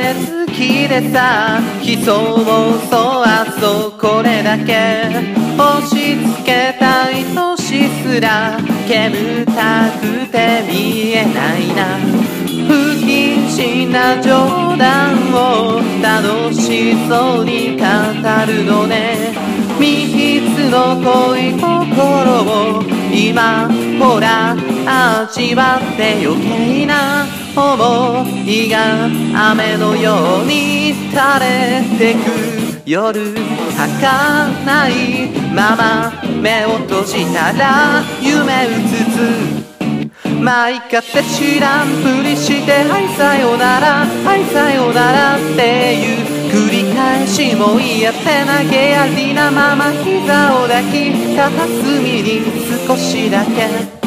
て好きでさ、悲壮もそうあそうこれだけ押し付けた愛しすら煙たくて見えないな。不謹慎な冗談を楽しそうに語るのね。未必の恋心を今ほら味わって余計な思いが雨のように垂れてく。夜儚いまま目を閉じたら夢うつつ、まあいっかって知らんぷりしてはいさよならはいさよならっていう繰り返しも嫌って投げやりなまま膝を抱き片隅に少しだけ